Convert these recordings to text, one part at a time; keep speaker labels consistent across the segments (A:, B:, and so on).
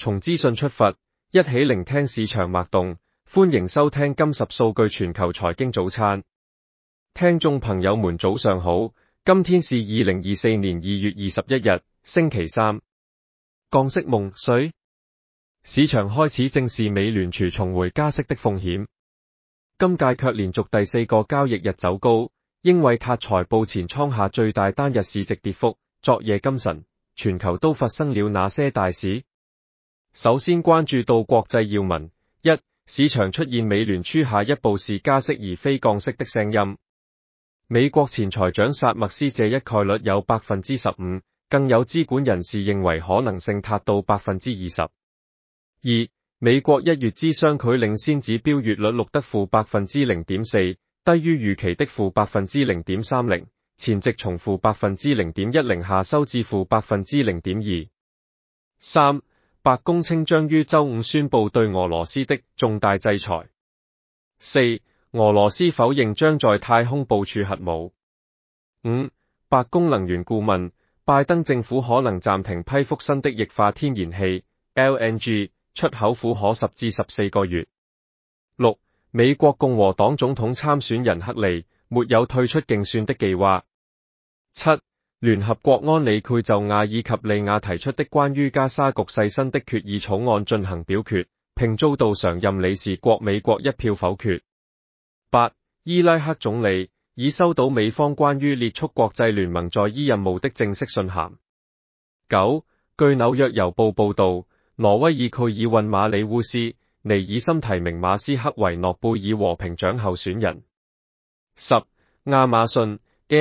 A: 從資訊出發，一起聆聽市場脈動。歡迎收聽金十數據全球財經早餐。聽眾朋友們早上好，今天是2024年2月21日，星期三。降息夢碎，市場開始正視美聯儲重回加息的風險。今屆卻連續第4個交易日走高，英偉達財報前創下最大單日市值跌幅。昨夜今晨，全球都發生了哪些大事？首先關注到國際要聞：一、市場出現美聯儲下一步是加息而非降息的聲音。美國前財長薩默斯這一概率有 15%， 更有資管人士認為可能性達到 20%。二、美國1月之商許領先指標月率錄得負 0.4%， 低於預期的負 0.30%， 前值從負 0.10% 下收至負 0.2%。三、白宮稱將於週五宣布對俄羅斯的重大制裁。四、俄羅斯否認將在太空部署核武。五、白宮能源顧問拜登政府可能暫停批復新的液化天然氣 LNG 出口庫可10至14個月。六、美國共和黨總統參選人克利沒有退出競選的計劃。七、聯合國安理會就亞爾及利亞提出的關於加沙局勢新的決議草案進行表決，並遭到常任理事國美國一票否決。八、伊拉克總理已收到美方關於列速國際聯盟在伊任務的正式信函。九、據紐約郵報報道，挪威爾蓋爾遜馬里烏斯尼爾森提名馬斯克為諾貝爾和平獎候選人。十、亞馬遜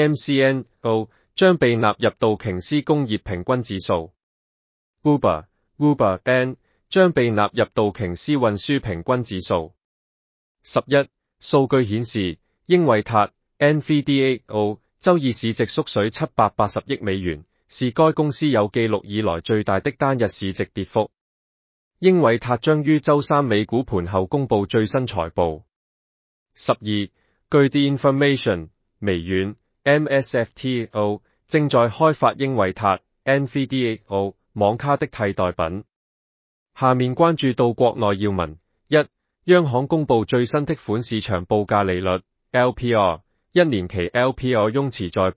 A: AMCNO 將被納入道瓊斯工業平均指數。Uber 將被納入道瓊斯運輸平均指數。11. 數據顯示，英偉達 NVDAO 周二市值縮水780億美元，是該公司有記錄以來最大的單日市值跌幅。英偉達將於周三美股盤後公布最新財報。12. 據 The Information 微軟MSFTO 正在開發英偉達 NVDAO 網卡的替代品。下面關注到國內要聞：一、央行公布最新的款市場報價利率 LPR， 一年期 LPR 雍持在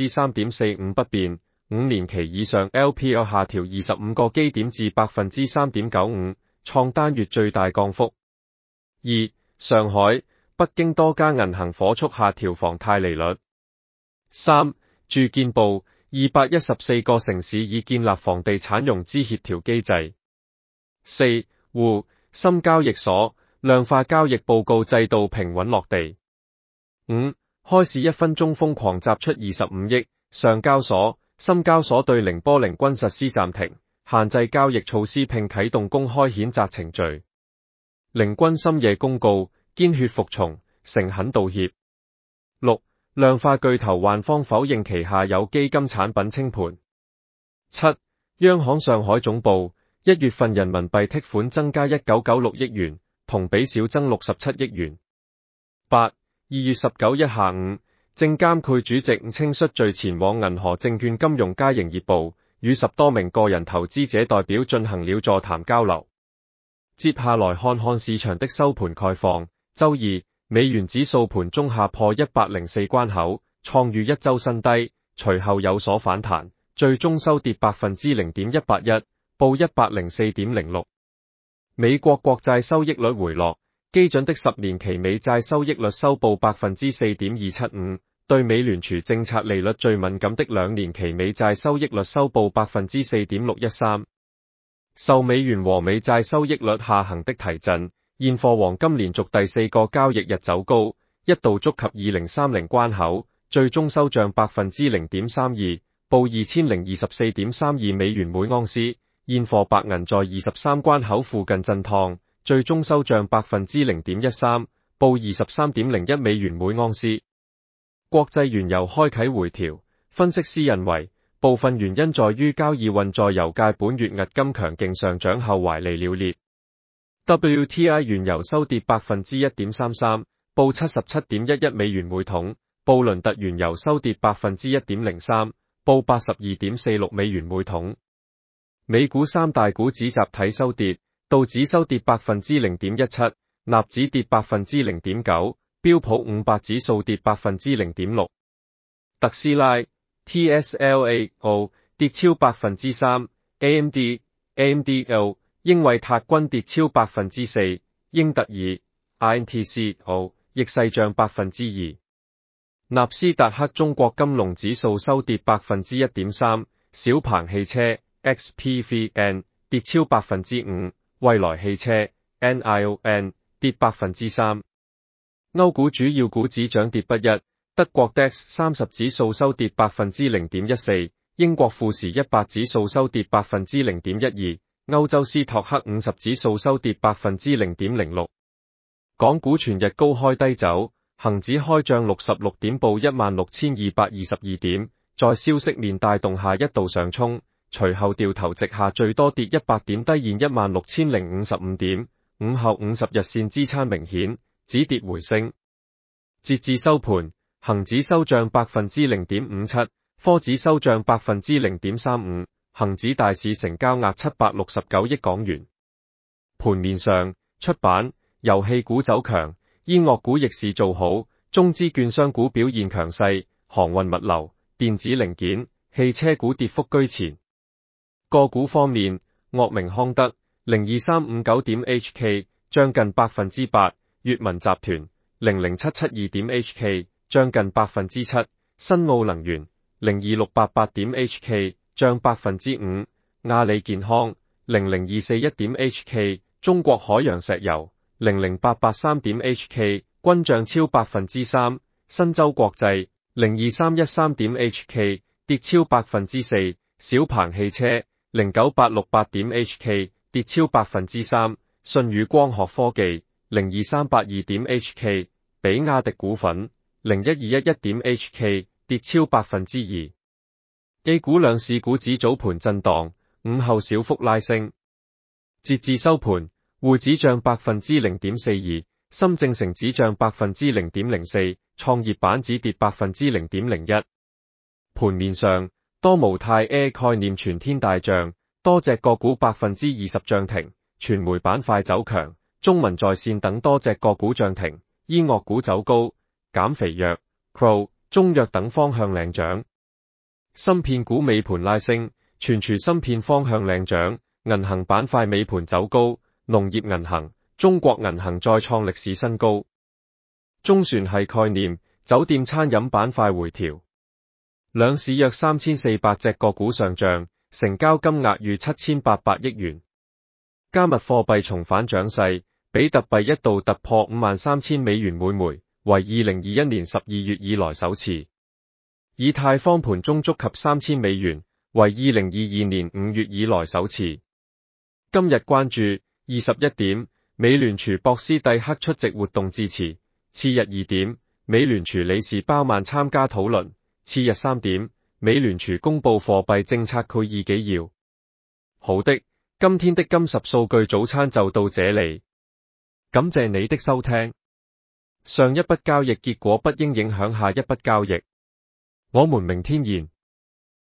A: 3.45% 不變，5年期以上 LPR 下調25個基點至 3.95%， 創單月最大降幅。二、上海、北京多家銀行火速下調房貸利率。三、住建部214個城市已建立房地產融資協調機制。四、滬深交易所量化交易報告制度平穩落地。五、開市1分鐘瘋狂集出25億，上交所、深交所對寧波凌軍實施暫停、限制交易措施並啟動公開譴責程序。凌軍深夜公告，堅決服從，誠懇道歉。六、量化巨頭萬方否認旗下有基金產品清盤。七、央行上海總部1月份人民幣剔款增加1996億元，同比小增67億元。八、2月19日下午，證監會主席伍清率序前往銀河證券金融加營業部，與10多名個人投資者代表進行了座談交流。接下來看看市場的收盤概況。周二，美元指數盤中下破104關口，創逾一周新低，隨後有所反彈，最終收跌 0.181%， 報 104.06。美國國債收益率回落，基準的10年期美債收益率收報 4.275%， 對美聯儲政策利率最敏感的2年期美債收益率收報 4.613%。受美元和美債收益率下行的提振，現貨黃金連續第4個交易日走高，一度觸及2030關口，最終收漲 0.32%， 報 2024.32 美元每盎司。現貨白銀在23關口附近震盪，最終收漲 0.13%， 報 23.01 美元每盎司。國際原油開啟回調，分析師認為部分原因在於交易運載油價本月押金強勁上漲後懷離了裂。WTI 原油收跌 1.33%， 報 77.11 美元每桶；布倫特原油收跌 1.03%， 報 82.46 美元每桶。 美股三大股指集體收跌，道指收跌 0.17%， 納指跌 0.9%， 標普500指數跌 0.6%。特斯拉 TSLAO 跌超 3%，AMD、AMDO、英偉達均跌超 4%， 英特爾 INTCO 亦勢漲 2%。納斯達克中國金龍指數收跌 1.3%， 小鵬汽車 XPVN 跌超 5%， 蔚來汽車 NION 跌 3%。歐股主要股指漲跌不一，德國 DAX 30指數收跌 0.14%， 英國富時100指數收跌 0.12%， 歐洲斯托克50指數收跌 0.06%。港股全日高開低走，恒指開漲66點報 16,222 點，在消息面帶動下一度上衝，隨後掉頭直下最多跌100點低現 16,055 點，午後50日線支撐明顯，止跌回升。截至收盤，恒指收漲 0.57%， 科指收漲 0.35%， 恒指大市成交額769億港元。盤面上，出版、遊戲股走強，醫藥股逆市做好，中資券商股表現強勢，航運物流、電子零件、汽車股跌幅居前。個股方面，岳明康德 02359.HK 漲近 8%， 閱文集團 00772.HK 漲近 7%， 新奧能源 02688.HK 漲 5%， 阿里健康 00241.HK 中國海洋石油 00883.HK 均漲超 3%， 新洲國際 02313.HK 跌超 4%， 小鵬汽車 09868.HK 跌超 3%， 舜宇光學科技 02382.HK， 比亞迪股份 01211.HK 跌超 2%。A 股兩市股指早盤震盪，午後小幅拉升。截至收盤，滬指漲 0.42%， 深證成指漲 0.04%， 創業板指跌 0.01%。盤面上，多模態 AI 概念全天大漲，多隻個股 20% 漲停，傳媒板塊走強，中文在線等多隻個股漲停，醫藥股走高，減肥藥、Crow、中藥等方向領漲。芯片股尾盤拉升，存儲芯片方向領漲，銀行板塊尾盤走高，農業銀行、中國銀行再創歷史新高。中船系概念、酒店餐飲板塊回調。兩市約3400隻個股上漲，成交金額逾7800億元。加密貨幣重返漲勢，比特幣一度突破53000美元每枚，為2021年12月以來首次。以太坊盤中觸及3000美元，為2022年5月以來首次。今日關注21點，美聯儲博斯蒂克出席活動致辭。次日2點，美聯儲理事鮑曼參加討論。次日3點，美聯儲公布貨幣政策概議紀要。好的，今天的金10數據早餐就到這裡，感謝你的收聽。上一筆交易結果不應影響下一筆交易。我們明天見。